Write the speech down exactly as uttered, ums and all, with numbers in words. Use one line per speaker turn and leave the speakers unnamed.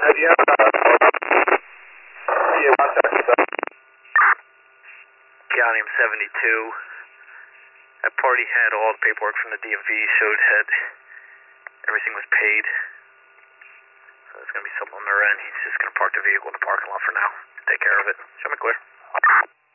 Uh, yeah, uh, yeah, one second.
Gallium seventy-two. That party had all the paperwork from the D M V, showed had everything was paid. So there's going to be something on their end. He's just going to park the vehicle in the parking lot for now. Take care of it. Show me clear.